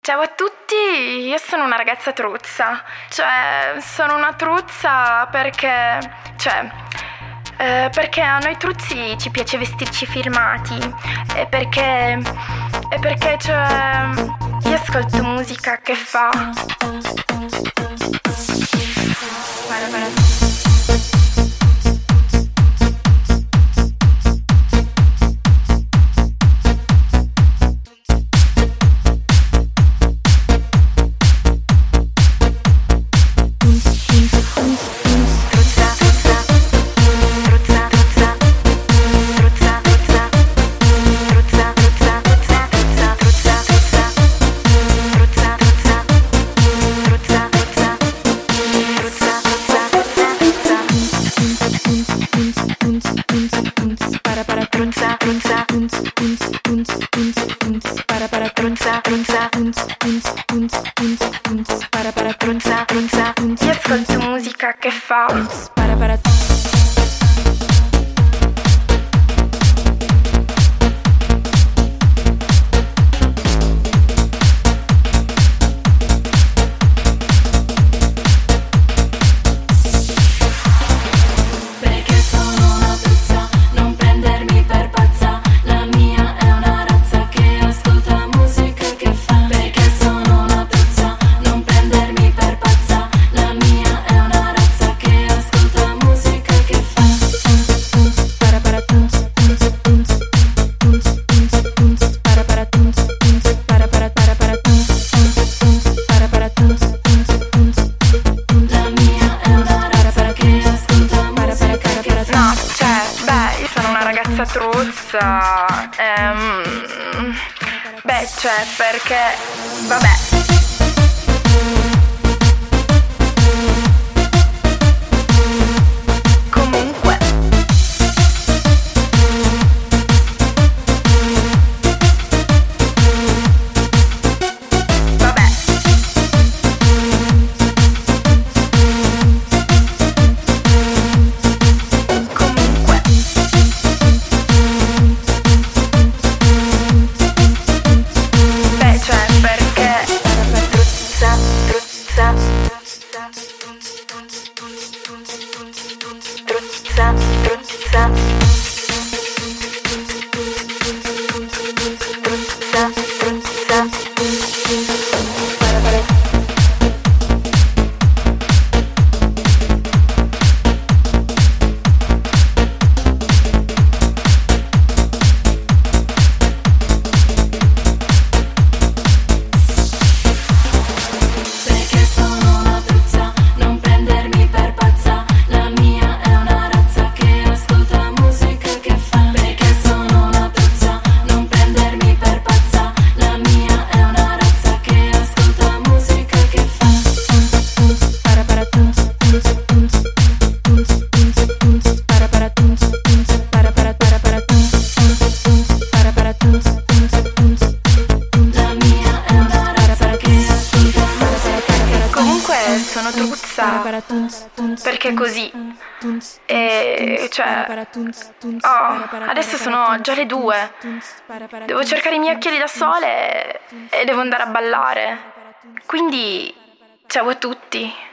Ciao a tutti, io sono una ragazza truzza, sono una truzza perché a noi truzzi ci piace vestirci firmati e perché io ascolto musica che fa. Io ascolto musica che fa. Truzza, perché, vabbè. Sono truzza perché così adesso sono già le 2, devo cercare i miei occhiali da sole e devo andare a ballare, quindi ciao a tutti.